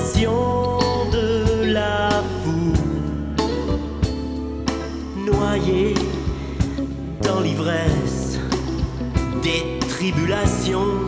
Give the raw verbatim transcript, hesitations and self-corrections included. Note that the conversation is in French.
passion de la foule, noyé dans l'ivresse des tribulations.